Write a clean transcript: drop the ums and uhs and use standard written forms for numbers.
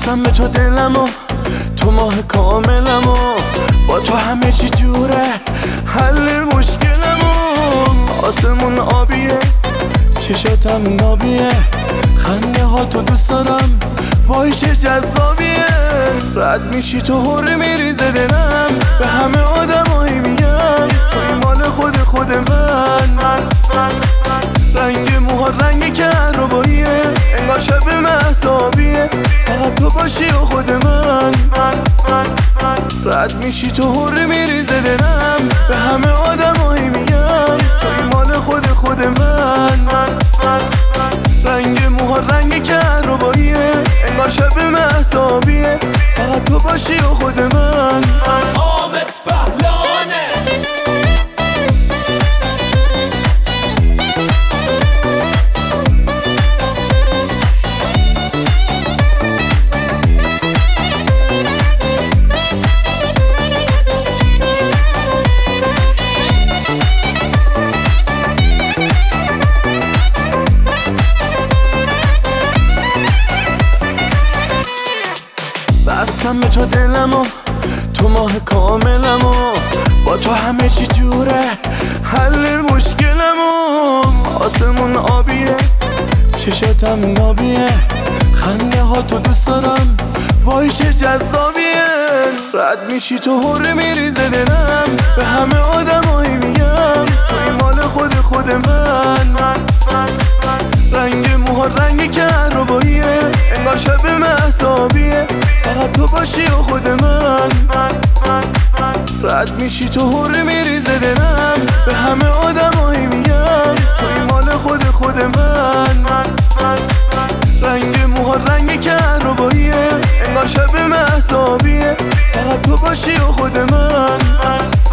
بستم به تو دلمو، تو ماه کاملمو، با تو همه چی جوره، حل مشکلمو. آسمون آبیه، چشاتم نابیه، خنده ها تو دوست دارم، وای چه جذابیه. رد میشی تو هوره میریزه دلم، به همه آدمایی میگم توی مال خود من. رنگ موها رنگ کهرباییه، انگار شب مهتابیه، فقط تو باشی و خود من. رد میشی تو هوره میریزه دلم، به همه آدمایی میگم توی مال خود من. رنگ موها رنگ کهرباییه، انگار شب مهتابیه، فقط تو باشی و خود من. آمت پهلانه بستم به تو دلمو، تو ماه کاملمو، با تو همه چی جوره، حل مشکلمو. آسمون آبیه، چشاتم نابیه، خنده ها تو دوست دارم، وای چه جذابیه. رد میشی تو هوره میریزه دلم، به همه آدمایی میگم توی مال خود من. رنگ موها رنگ کهرباییه، انگار شب مهتابیه، فقط تو باشی و خود من. رد میشی تو هوره میریزه دلم، به همه آدمایی میگم توی مال خود من. رنگ موها رنگ کهرباییه، انگار شب مهتابیه، فقط تو باشی و خود من.